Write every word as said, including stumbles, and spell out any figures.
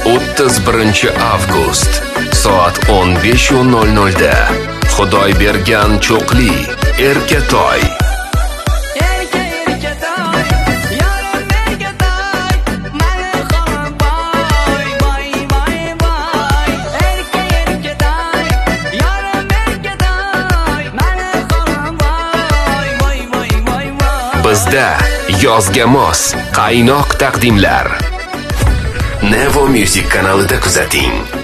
o'ttiz birinchi avgust soat o'n besh nol nol da Xudoybergan Cho'qli, Erkatoy. Bizda yozga mos qaynoq taqdimlar. Nevo Music kanalida kuzating.